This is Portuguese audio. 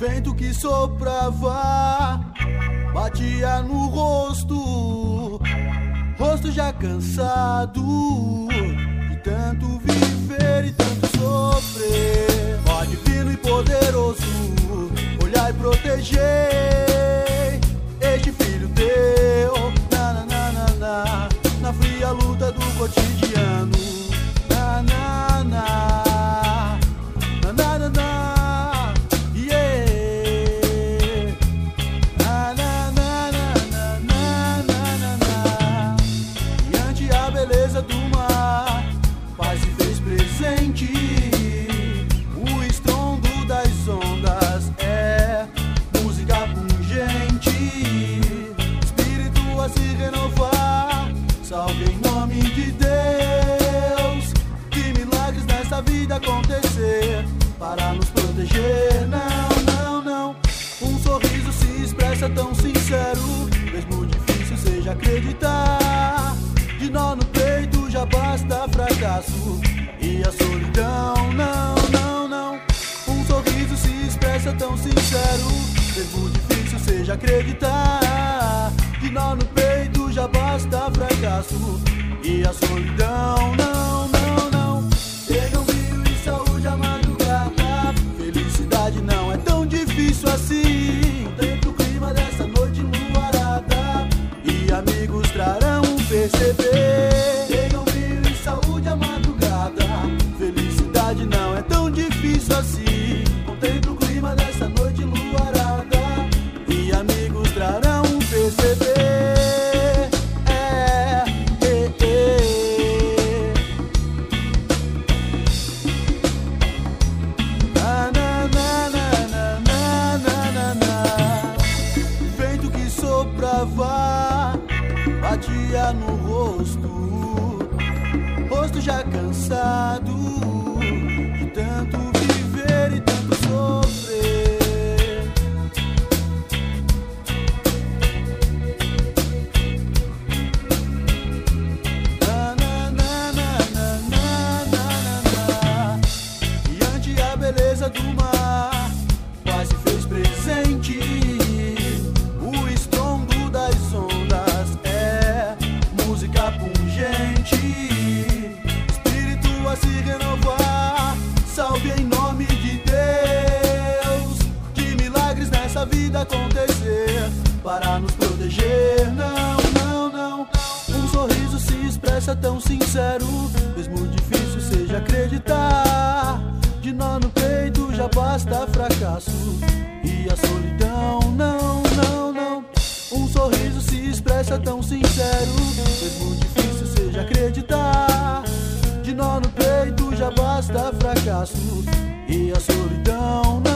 vento que soprava batia no rosto, rosto já cansado de tanto viver e tanto sofrer. Ó divino e poderoso, olhar e proteger este filho teu, na fria luta do cotidiano. Na, na, na. Do mar, paz se fez presente. O estrondo das ondas é música pungente, espírito a se renovar. Salve em nome de Deus, que milagres nessa vida acontecer para nos proteger. Não, não, não. Um sorriso se expressa tão sincero, mesmo difícil seja acreditar. De nó no peito já basta fracasso e a solidão. Não, não, não. Um sorriso se expressa tão sincero, mesmo difícil seja acreditar. De nó no peito já basta fracasso e a solidão. Não, não, não. Pegam vinho e saúde à madrugada. Felicidade não é tão difícil assim. Dentro do clima dessa noite luarada, e amigos trarão perceber. Pegam vinho e saúde à madrugada. Felicidade não é tão difícil assim. Contempla o clima dessa noite luarada, e amigos trarão perceber. Na, na, na, na, na, na, na, na. Vento que soprava batia no rosto, rosto já cansado de tanto viver e tanto sofrer. Na, na, na, na, na, na, na, na. E ante a beleza do mar, quase fez presente. O estrondo das ondas é música pungente, espírito a se renovar. Salve em nome de Deus, que milagres nessa vida acontecer para nos proteger. Não, não, não. Um sorriso se expressa tão sincero, mesmo difícil seja acreditar. De nó no peito já basta fracasso e a solidão. Não, não, não. Um sorriso se expressa tão sincero, mesmo difícil seja acreditar. De nó no peito já basta fracasso e a solidão. Não.